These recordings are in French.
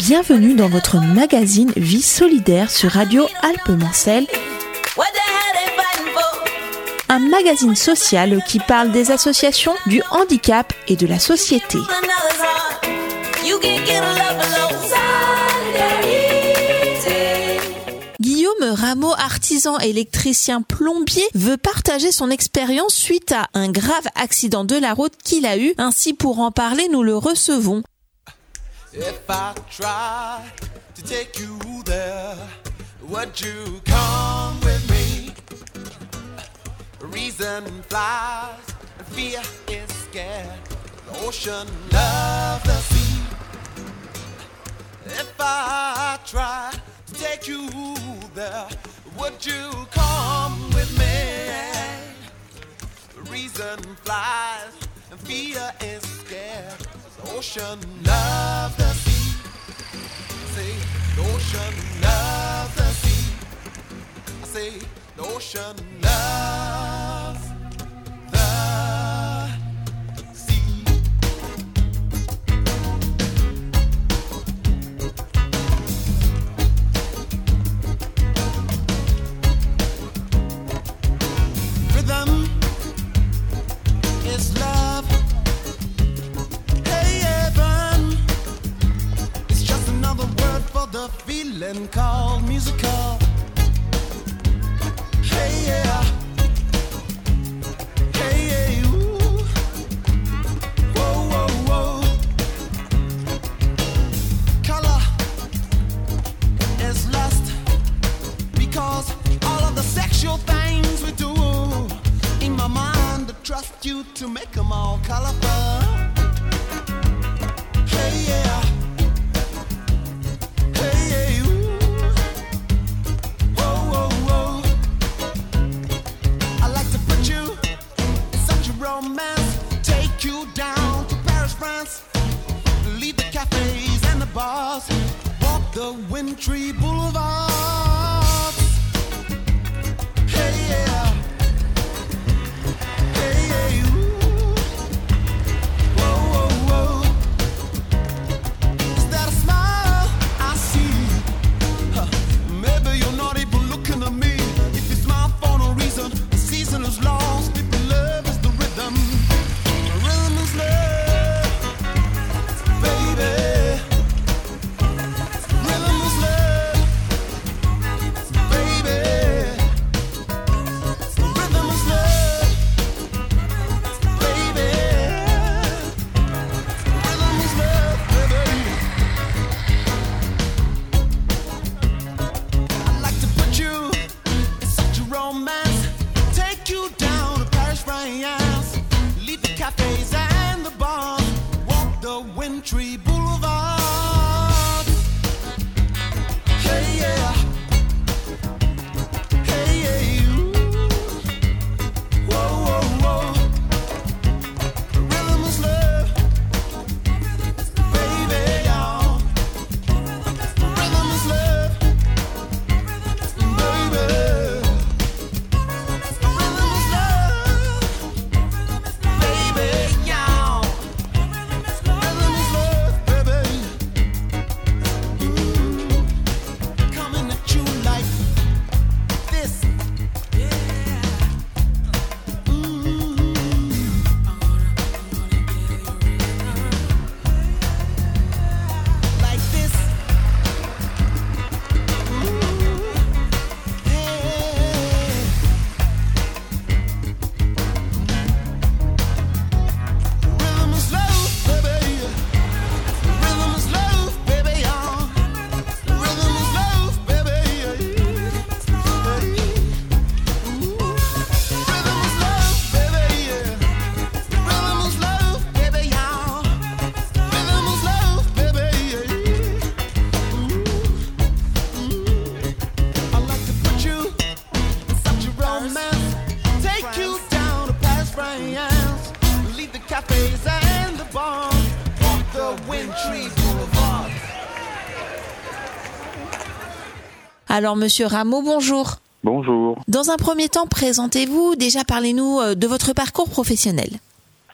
Bienvenue dans votre magazine Vie solidaire sur Radio Alpes-Mancelles. Un magazine social qui parle des associations, du handicap et de la société. Guillaume Rameau, artisan électricien plombier, veut partager son expérience suite à un grave accident de la route qu'il a eu. Ainsi, pour en parler, nous le recevons. If I try to take you there, would you come with me? Reason flies, and fear is scared. The ocean loves the sea. If I try to take you there, would you come with me? Reason flies, and fear is scared. The ocean loves the sea. Say, the ocean loves the sea. I say, the ocean loves the sea. Rhythm is love. The feeling called musical. Hey yeah, hey yeah, ooh. Whoa whoa whoa. Color is lust because all of the sexual things we do. In my mind, I trust you to make them all colorful. Hey yeah. Bars, walk the wintry boulevards. Hey yeah, hey yeah, ooh. Whoa whoa whoa. Is that a smile I see? Huh. Maybe you're not even looking at me. If you smile for no reason, the season is lost. People, love is the rhythm. The rhythm is love, baby. Tree Boulevard. Hey yeah, hey yeah, ooh. Whoa whoa whoa. The rhythm is love, baby, y'all. The rhythm is love, baby. The rhythm is love, baby, y'all. Alors, Monsieur Rameau, bonjour. Bonjour. Dans un premier temps, présentez-vous. Déjà, parlez-nous de votre parcours professionnel.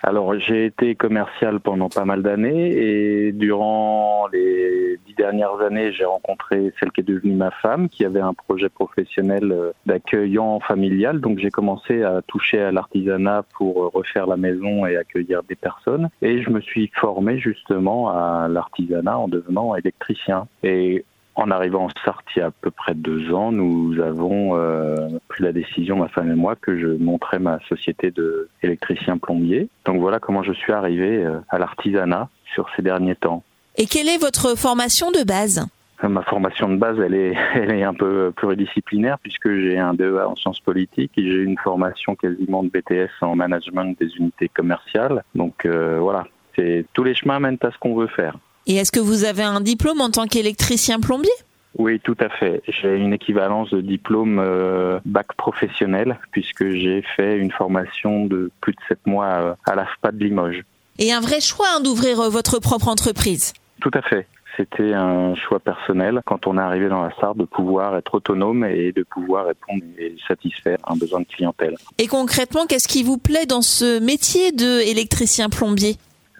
Alors, j'ai été commercial pendant pas mal d'années et durant les 10 dernières années, j'ai rencontré celle qui est devenue ma femme, qui avait un projet professionnel d'accueillant familial. Donc, j'ai commencé à toucher à l'artisanat pour refaire la maison et accueillir des personnes. Et je me suis formé justement à l'artisanat en devenant électricien. Et en arrivant en Sarthe il y a à peu près 2 ans, nous avons pris la décision, ma femme et moi, que je monterais ma société d'électricien plombier. Donc voilà comment je suis arrivé à l'artisanat sur ces derniers temps. Et quelle est votre formation de base ? Ma formation de base, elle est un peu pluridisciplinaire puisque j'ai un DEA en sciences politiques et j'ai une formation quasiment de BTS en management des unités commerciales. Donc voilà, tous les chemins mènent à ce qu'on veut faire. Et est-ce que vous avez un diplôme en tant qu'électricien plombier ? Oui, tout à fait. J'ai une équivalence de diplôme bac professionnel puisque j'ai fait une formation de plus de 7 mois à l'AFPA de Limoges. Et un vrai choix d'ouvrir votre propre entreprise ? Tout à fait. C'était un choix personnel quand on est arrivé dans la Sarthe de pouvoir être autonome et de pouvoir répondre et satisfaire un besoin de clientèle. Et concrètement, qu'est-ce qui vous plaît dans ce métier d'électricien plombier ?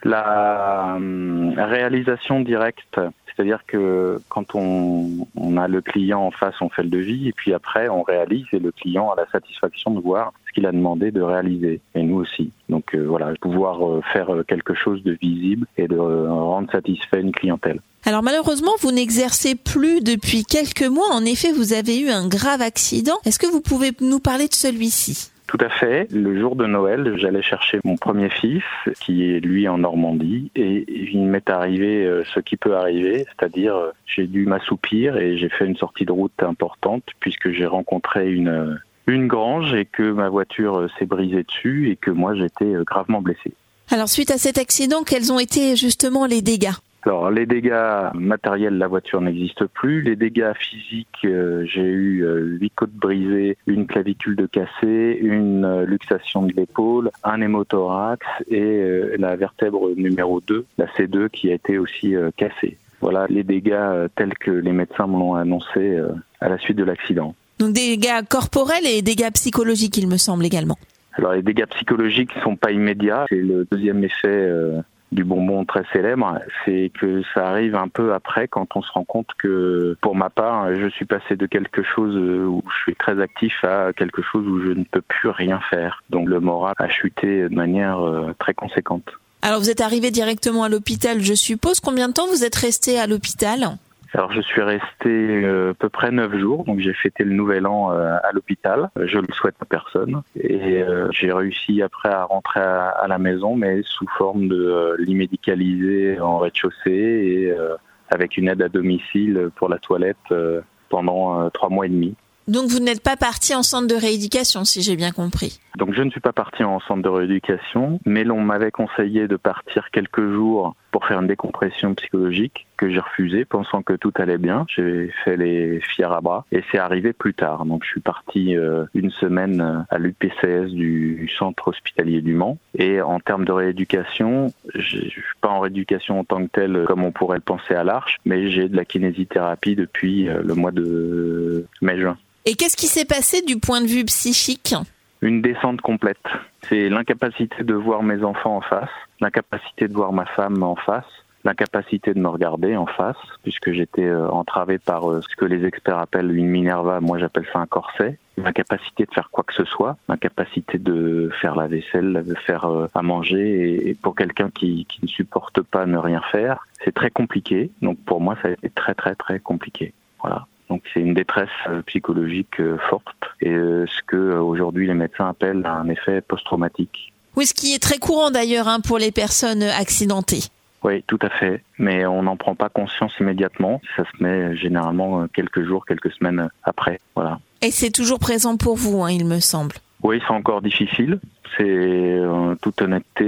La réalisation directe, c'est-à-dire que quand on a le client en face, on fait le devis et puis après on réalise et le client a la satisfaction de voir ce qu'il a demandé de réaliser et nous aussi. Donc voilà, pouvoir faire quelque chose de visible et de rendre satisfait une clientèle. Alors malheureusement, vous n'exercez plus depuis quelques mois. En effet, vous avez eu un grave accident. Est-ce que vous pouvez nous parler de celui-ci ? Tout à fait. Le jour de Noël, j'allais chercher mon premier fils, qui est lui en Normandie, et il m'est arrivé ce qui peut arriver, c'est-à-dire j'ai dû m'assoupir et j'ai fait une sortie de route importante puisque j'ai rencontré une grange et que ma voiture s'est brisée dessus et que moi j'étais gravement blessé. Alors suite à cet accident, quels ont été justement les dégâts ? Alors, les dégâts matériels, la voiture n'existe plus. Les dégâts physiques, j'ai eu 8 côtes brisées, une clavicule de cassée, une luxation de l'épaule, un hémothorax et la vertèbre numéro 2, la C2, qui a été aussi cassée. Voilà les dégâts tels que les médecins me l'ont annoncé à la suite de l'accident. Donc des dégâts corporels et dégâts psychologiques, il me semble également. Alors, les dégâts psychologiques ne sont pas immédiats. C'est le deuxième effet du bonbon très célèbre, c'est que ça arrive un peu après quand on se rend compte que, pour ma part, je suis passé de quelque chose où je suis très actif à quelque chose où je ne peux plus rien faire. Donc le moral a chuté de manière très conséquente. Alors vous êtes arrivé directement à l'hôpital, je suppose. Combien de temps vous êtes resté à l'hôpital ? Alors je suis resté à peu près 9 jours, donc j'ai fêté le nouvel an à l'hôpital, je le souhaite à personne, et j'ai réussi après à rentrer à la maison, mais sous forme de lit médicalisé en rez-de-chaussée et avec une aide à domicile pour la toilette pendant 3 mois et demi. Donc vous n'êtes pas parti en centre de rééducation, si j'ai bien compris. Donc je ne suis pas parti en centre de rééducation, mais l'on m'avait conseillé de partir quelques jours pour faire une décompression psychologique que j'ai refusé, pensant que tout allait bien. J'ai fait les fiers à bras et c'est arrivé plus tard. Donc je suis parti une semaine à l'UPCS du centre hospitalier du Mans. Et en termes de rééducation, je ne suis pas en rééducation en tant que telle comme on pourrait le penser à l'Arche, mais j'ai de la kinésithérapie depuis le mois de mai-juin. Et qu'est-ce qui s'est passé du point de vue psychique ? Une descente complète. C'est l'incapacité de voir mes enfants en face, l'incapacité de voir ma femme en face, l'incapacité de me regarder en face, puisque j'étais entravé par ce que les experts appellent une Minerva, moi j'appelle ça un corset, l'incapacité de faire quoi que ce soit, l'incapacité de faire la vaisselle, de faire à manger, et pour quelqu'un qui ne supporte pas ne rien faire, c'est très compliqué. Donc pour moi ça a été très très très compliqué. Voilà. Donc c'est une détresse psychologique forte et ce que aujourd'hui les médecins appellent un effet post-traumatique. Oui, ce qui est très courant d'ailleurs pour les personnes accidentées. Oui, tout à fait, mais on n'en prend pas conscience immédiatement. Ça se met généralement quelques jours, quelques semaines après. Voilà. Et c'est toujours présent pour vous, il me semble. Oui, c'est encore difficile. C'est en toute honnêteté,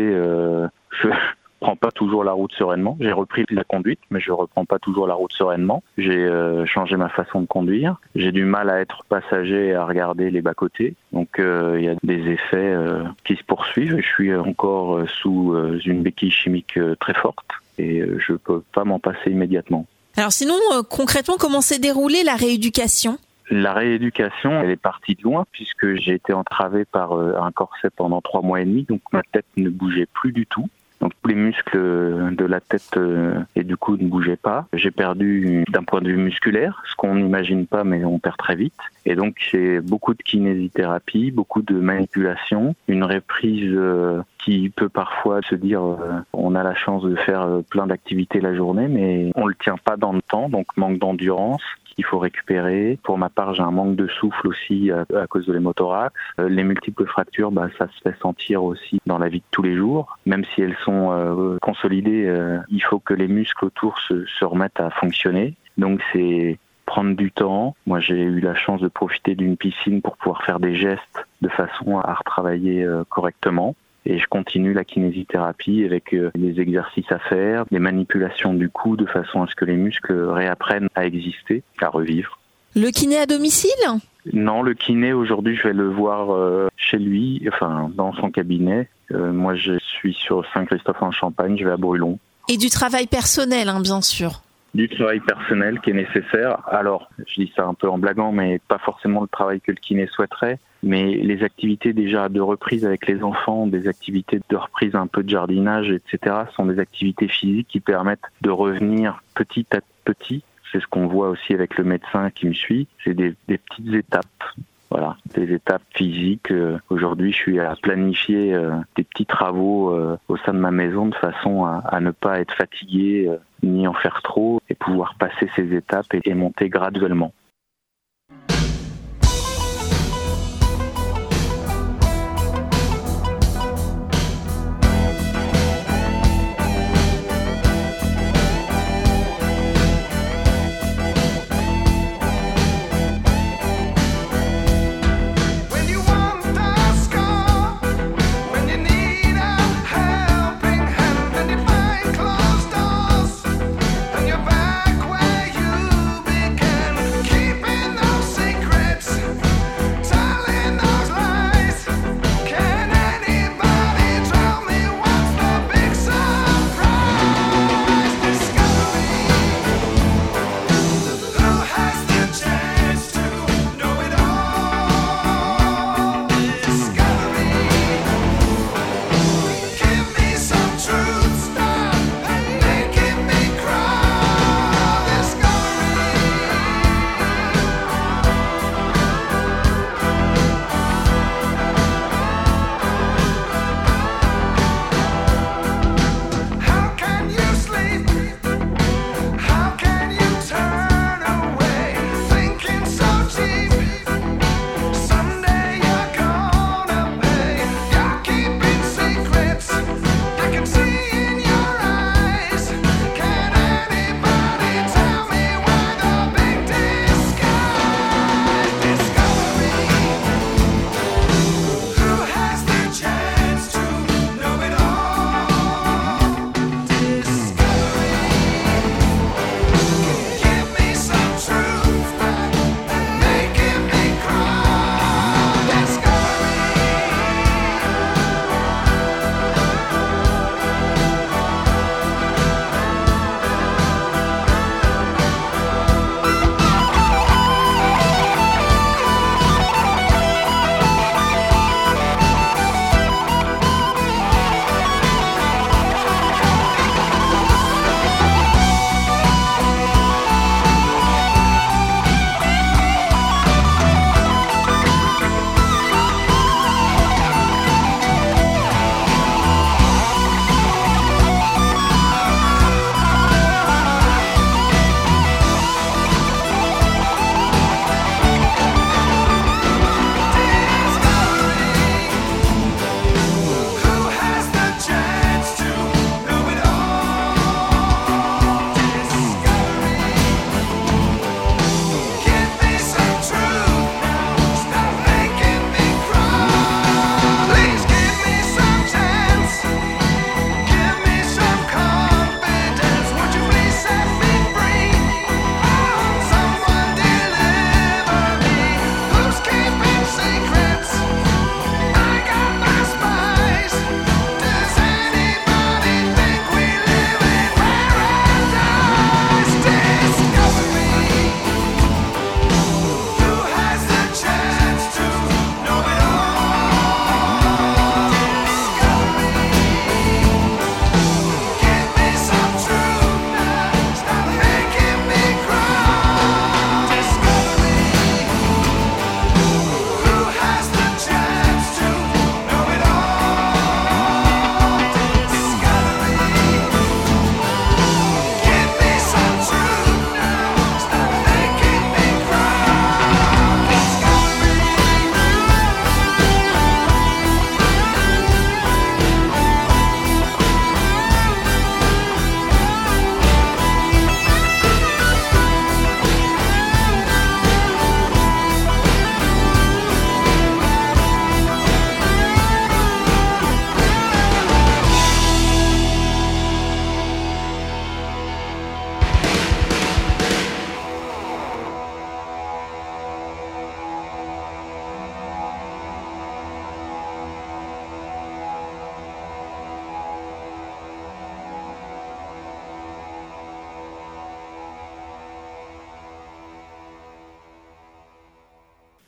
je prends pas toujours la route sereinement. J'ai repris la conduite, mais je reprends pas toujours la route sereinement. J'ai changé ma façon de conduire. J'ai du mal à être passager et à regarder les bas-côtés. Donc il y a des effets qui se poursuivent. Je suis encore sous une béquille chimique très forte et je peux pas m'en passer immédiatement. Alors sinon, concrètement, comment s'est déroulée la rééducation ? La rééducation, elle est partie de loin puisque j'ai été entravé par un corset pendant 3 mois et demi, donc ma tête ne bougeait plus du tout. Donc tous les muscles de la tête et du cou ne bougeaient pas. J'ai perdu d'un point de vue musculaire, ce qu'on n'imagine pas mais on perd très vite. Et donc j'ai beaucoup de kinésithérapie, beaucoup de manipulation, une reprise qui peut parfois se dire on a la chance de faire plein d'activités la journée mais on le tient pas dans le temps, donc manque d'endurance. Il faut récupérer. Pour ma part, j'ai un manque de souffle aussi à cause de l'hémothorax. Les multiples fractures, ça se fait sentir aussi dans la vie de tous les jours. Même si elles sont consolidées, il faut que les muscles autour se remettent à fonctionner. Donc c'est prendre du temps. Moi, j'ai eu la chance de profiter d'une piscine pour pouvoir faire des gestes de façon à retravailler correctement. Et je continue la kinésithérapie avec des exercices à faire, des manipulations du cou de façon à ce que les muscles réapprennent à exister, à revivre. Le kiné à domicile ? Non, le kiné, aujourd'hui, je vais le voir chez lui, enfin dans son cabinet. Moi, je suis sur Saint-Christophe-en-Champagne, je vais à Brulon. Et du travail personnel, bien sûr. Du travail personnel qui est nécessaire. Alors, je dis ça un peu en blaguant, mais pas forcément le travail que le kiné souhaiterait. Mais les activités déjà de reprise avec les enfants, des activités de reprise un peu de jardinage, etc., sont des activités physiques qui permettent de revenir petit à petit. C'est ce qu'on voit aussi avec le médecin qui me suit. C'est des petites étapes. Voilà, des étapes physiques. Aujourd'hui, je suis à planifier des petits travaux au sein de ma maison de façon à ne pas être fatigué ni en faire trop et pouvoir passer ces étapes et monter graduellement. Back where you began.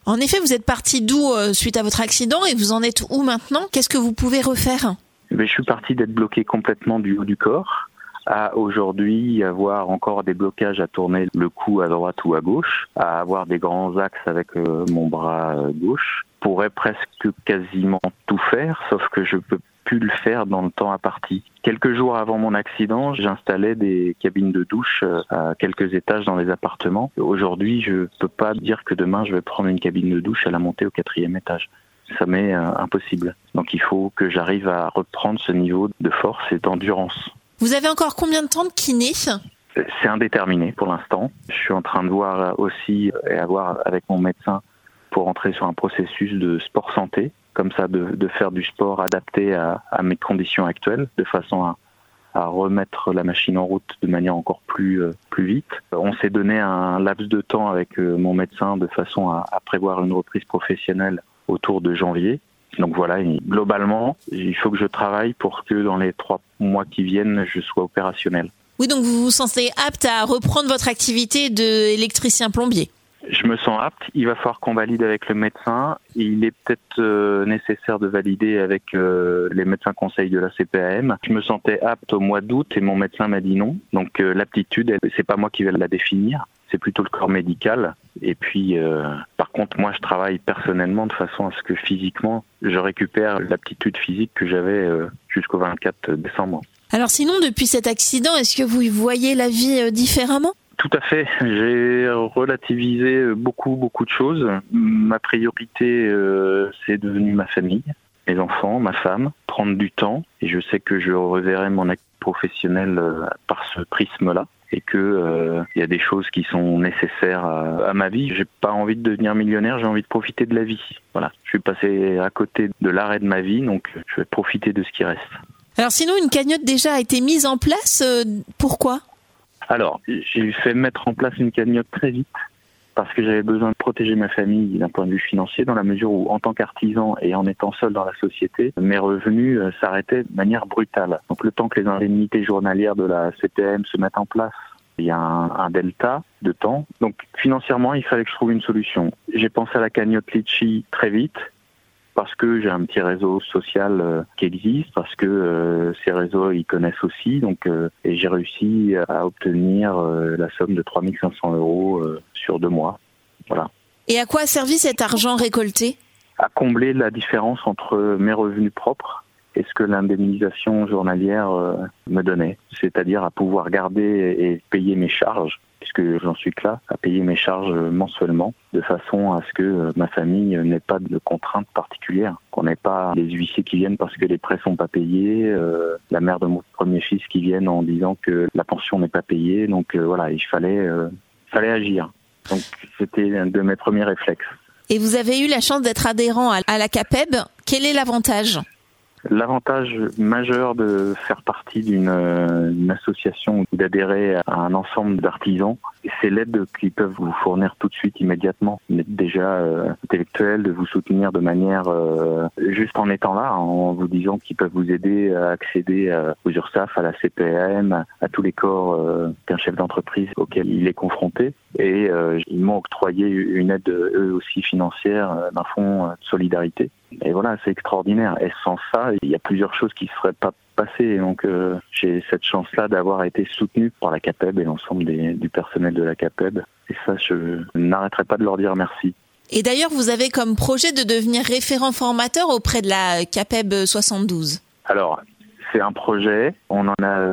En effet, vous êtes parti d'où suite à votre accident et vous en êtes où maintenant? Qu'est-ce que vous pouvez refaire? Je suis parti d'être bloqué complètement du haut du corps à aujourd'hui avoir encore des blocages à tourner le cou à droite ou à gauche, à avoir des grands axes avec mon bras gauche. Je pourrais presque quasiment tout faire, sauf que je peux plus le faire dans le temps imparti. Quelques jours avant mon accident, j'installais des cabines de douche à quelques étages dans les appartements. Aujourd'hui, je peux pas dire que demain je vais prendre une cabine de douche et la monter au 4e étage. Ça m'est impossible. Donc il faut que j'arrive à reprendre ce niveau de force et d'endurance. Vous avez encore combien de temps de kiné? C'est indéterminé pour l'instant. Je suis en train de voir aussi et à voir avec mon médecin pour entrer sur un processus de sport santé, comme ça de faire du sport adapté à mes conditions actuelles, de façon à remettre la machine en route de manière encore plus vite. On s'est donné un laps de temps avec mon médecin de façon à prévoir une reprise professionnelle autour de janvier. Donc voilà, globalement, il faut que je travaille pour que dans les 3 mois qui viennent, je sois opérationnel. Oui, donc vous vous sentez apte à reprendre votre activité d'électricien plombier? Je me sens apte. Il va falloir qu'on valide avec le médecin. Il est peut-être nécessaire de valider avec les médecins conseils de la CPAM. Je me sentais apte au mois d'août et mon médecin m'a dit non. Donc l'aptitude, c'est pas moi qui vais la définir. C'est plutôt le corps médical. Et puis, par contre, moi, je travaille personnellement de façon à ce que physiquement, je récupère l'aptitude physique que j'avais jusqu'au 24 décembre. Alors sinon, depuis cet accident, est-ce que vous voyez la vie différemment? Tout à fait. J'ai relativisé beaucoup de choses. Ma priorité, c'est devenu ma famille, mes enfants, ma femme, prendre du temps. Et je sais que je reverrai mon activité professionnelle par ce prisme-là. Et que y a des choses qui sont nécessaires à ma vie. J'ai pas envie de devenir millionnaire, j'ai envie de profiter de la vie. Voilà, je suis passé à côté de l'arrêt de ma vie, donc je vais profiter de ce qui reste. Alors sinon, une cagnotte déjà a été mise en place, pourquoi? Alors, j'ai fait mettre en place une cagnotte très vite parce que j'avais besoin de protéger ma famille d'un point de vue financier, dans la mesure où, en tant qu'artisan et en étant seul dans la société, mes revenus s'arrêtaient de manière brutale. Donc le temps que les indemnités journalières de la CPAM se mettent en place, il y a un delta de temps. Donc financièrement, il fallait que je trouve une solution. J'ai pensé à la cagnotte Litchi très vite, parce que j'ai un petit réseau social qui existe, parce que ces réseaux ils connaissent aussi, donc et j'ai réussi à obtenir la somme de 3 500 € sur 2 mois. Voilà. Et à quoi a servi cet argent récolté? À combler la différence entre mes revenus propres et ce que l'indemnisation journalière me donnait, c'est-à-dire à pouvoir garder et payer mes charges, puisque j'en suis que là, à payer mes charges mensuellement, de façon à ce que ma famille n'ait pas de contraintes particulières, qu'on n'ait pas les huissiers qui viennent parce que les prêts sont pas payés, la mère de mon premier fils qui vienne en disant que la pension n'est pas payée, donc voilà, il fallait agir. Donc c'était un de mes premiers réflexes. Et vous avez eu la chance d'être adhérent à la CAPEB. Quel est l'avantage? L'avantage majeur de faire partie d'une association ou d'adhérer à un ensemble d'artisans, c'est l'aide qu'ils peuvent vous fournir tout de suite, immédiatement. Une aide déjà intellectuelle, de vous soutenir de manière, juste en étant là, en vous disant qu'ils peuvent vous aider à accéder aux URSSAF, à la CPAM, à tous les corps qu'un chef d'entreprise auquel il est confronté. Et ils m'ont octroyé une aide, eux aussi financière, d'un fonds de solidarité. Et voilà, c'est extraordinaire. Et sans ça, il y a plusieurs choses qui ne seraient pas passées. Donc j'ai cette chance-là d'avoir été soutenu par la CAPEB et l'ensemble du personnel de la CAPEB. Et ça, je n'arrêterai pas de leur dire merci. Et d'ailleurs, vous avez comme projet de devenir référent formateur auprès de la CAPEB 72. Alors, c'est un projet. On en a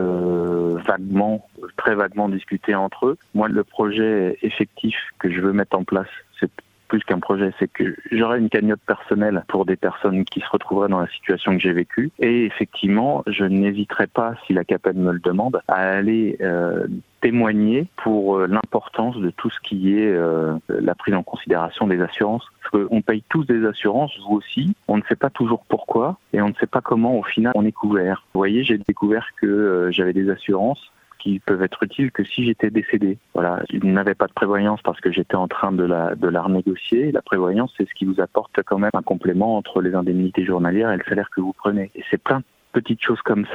très vaguement discuté entre eux. Moi, le projet effectif que je veux mettre en place, c'est plus qu'un projet, c'est que j'aurai une cagnotte personnelle pour des personnes qui se retrouveraient dans la situation que j'ai vécue. Et effectivement, je n'hésiterai pas, si la CAPEB me le demande, à aller témoigner pour l'importance de tout ce qui est la prise en considération des assurances. Parce qu'on paye tous des assurances, vous aussi. On ne sait pas toujours pourquoi et on ne sait pas comment, au final, on est couvert. Vous voyez, j'ai découvert que j'avais des assurances qui peuvent être utiles que si j'étais décédé. Voilà, je n'avais pas de prévoyance parce que j'étais en train de la renégocier. La prévoyance, c'est ce qui vous apporte quand même un complément entre les indemnités journalières et le salaire que vous prenez. Et c'est plein de petites choses comme ça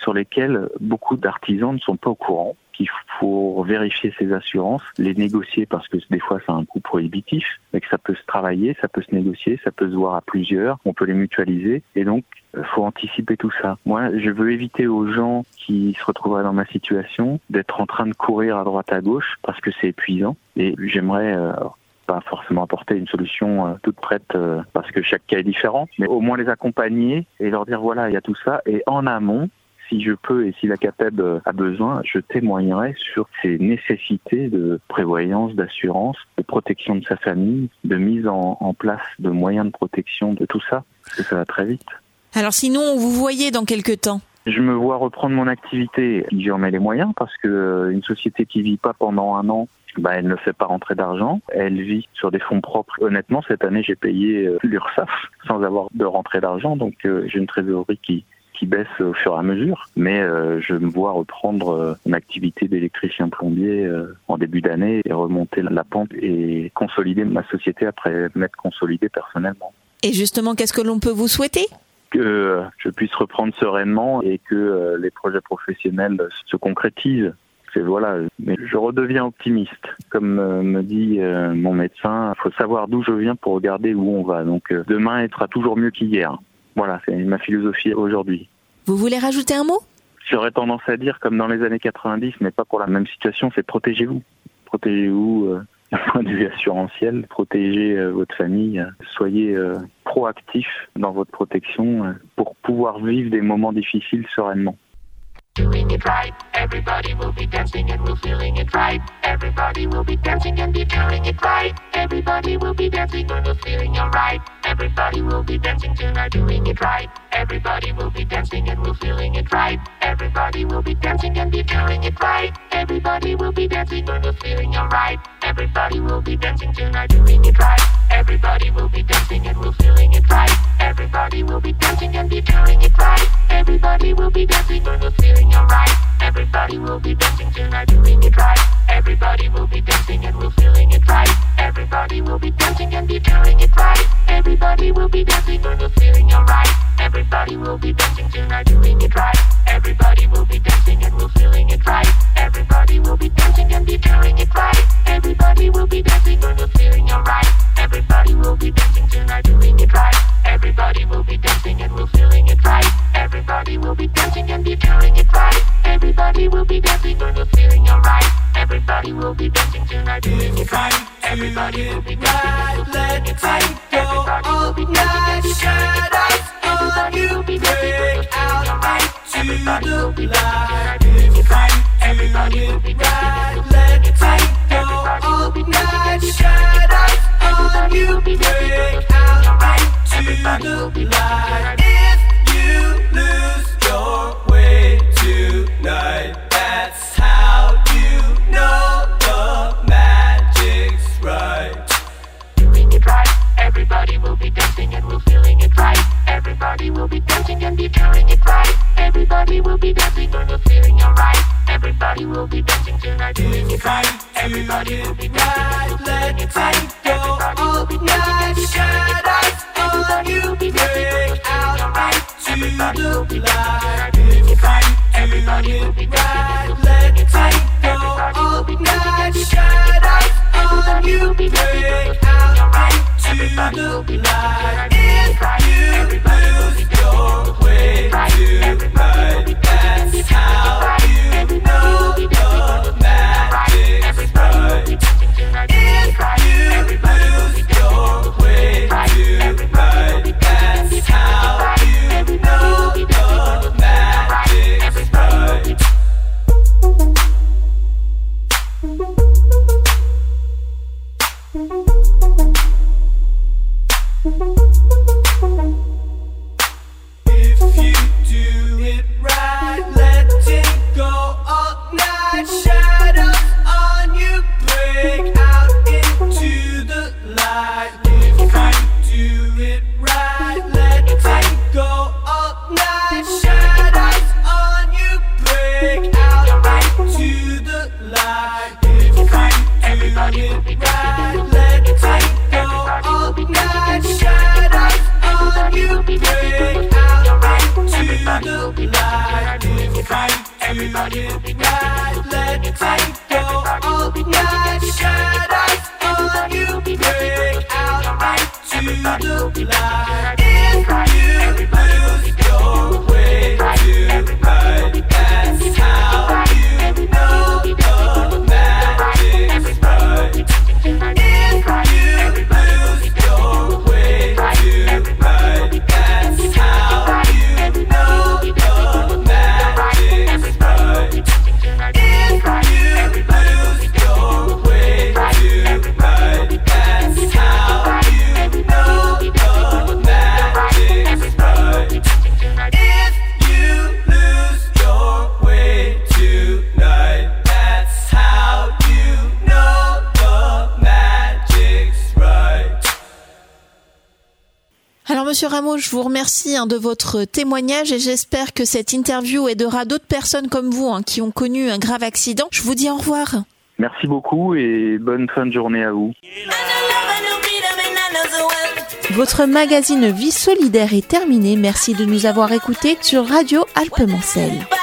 sur lesquels beaucoup d'artisans ne sont pas au courant, qu'il faut vérifier ses assurances, les négocier parce que des fois ça a un coût prohibitif, mais que ça peut se travailler, ça peut se négocier, ça peut se voir à plusieurs, on peut les mutualiser et donc faut anticiper tout ça. Moi, je veux éviter aux gens qui se retrouveraient dans ma situation d'être en train de courir à droite à gauche parce que c'est épuisant et j'aimerais pas forcément apporter une solution toute prête parce que chaque cas est différent, mais au moins les accompagner et leur dire voilà, il y a tout ça et en amont, si je peux et si la CAPEB a besoin, je témoignerai sur ces nécessités de prévoyance, d'assurance, de protection de sa famille, de mise en place de moyens de protection de tout ça, parce que ça va très vite. Alors sinon, vous voyez dans quelques temps? Je me vois reprendre mon activité si j'en mets les moyens, parce que une société qui vit pas pendant un an, elle ne fait pas rentrer d'argent, elle vit sur des fonds propres. Honnêtement, cette année, j'ai payé l'URSSAF sans avoir de rentrée d'argent, donc j'ai une trésorerie qui baisse au fur et à mesure, mais je me vois reprendre une activité d'électricien plombier en début d'année et remonter la pente et consolider ma société après m'être consolidé personnellement. Et justement, qu'est-ce que l'on peut vous souhaiter ? Que je puisse reprendre sereinement et que les projets professionnels se concrétisent. Voilà, mais je redeviens optimiste. Comme me dit mon médecin, il faut savoir d'où je viens pour regarder où on va. Donc demain sera toujours mieux qu'hier. Voilà, c'est ma philosophie aujourd'hui. Vous voulez rajouter un mot ? J'aurais tendance à dire, comme dans les années 90, mais pas pour la même situation, c'est protégez-vous. Protégez-vous d'un point de vue assurantiel, protégez votre famille, soyez proactif dans votre protection pour pouvoir vivre des moments difficiles sereinement. Doing it right, everybody will be dancing and we're feeling it right. Everybody will be dancing and be doing it right. Everybody will be dancing and we're feeling alright. Everybody will be dancing tonight, doing it right. Everybody will be dancing and we're feeling it right. Everybody will be dancing and be doing it right. Everybody will be dancing and we're feeling alright. Everybody will be dancing tonight, doing it right. Everybody will be dancing and we're feeling it right. Everybody will be dancing and be doing it right. Everybody will be dancing and we're feeling alright. Everybody will be dancing tonight, doing it right. Everybody will be dancing and we're feeling it right. Everybody will be dancing and be doing it right. Everybody will be dancing and we're feeling alright. Everybody will be dancing tonight, doing it right. Everybody will be dancing and we're feeling it right. Everybody will be dancing and be doing it right. Everybody will be dancing and we're feeling alright. Everybody will be dancing tonight, doing it right. Everybody will be dancing and we're feeling it right. Everybody will be dancing and be doing it right. Everybody will be dancing and we're feeling alright. Everybody will be dancing tonight, doing it right. Everybody will be dancing and we're feeling it right. Everybody will be dancing and be doing it right. Everybody will be dancing and we're feeling alright. Everybody will be dancing tonight, doing it right. Everybody will be dancing and we're feeling it right. Everybody will be dancing and everybody will be dancing alright. Everybody will be dancing. If you lose your way tonight, that's how you know the magic's right. Doing it right. Everybody will be dancing and we're feeling it right. Everybody will be dancing and be doing it right. Everybody will be dancing and we're feeling alright. Everybody will be dancing tonight, doing it right. Everybody will be dancing and we're feeling it right. Everybody will be dancing and be doing it right. Everybody will be dancing and we're feeling alright. Everybody will be dancing tonight, doing it right. Everybody will be dancing and we're feeling it right. Everybody will be dancing and be doing it right. Everybody will be dancing tonight, everybody will be dancing and feeling it right. Everybody will be dancing That's how you know the magic's right. If you lose your way tonight, that's how you know the magic's right. letting go all night. Shadows on you break out into the light. If you lose your way tonight, that's how you know the magic's right. If you lose your way tonight, that's how you know the magic's right. If you lose your way tonight, that's how you know the magic's right. If you lose your way tonight, that's how you know the magic's right. Alors Monsieur Rameau, je vous remercie de votre témoignage et j'espère que cette interview aidera d'autres personnes comme vous qui ont connu un grave accident. Je vous dis au revoir. Merci beaucoup et bonne fin de journée à vous. Votre magazine Vie solidaire est terminé. Merci de nous avoir écoutés sur Radio Alpemancel.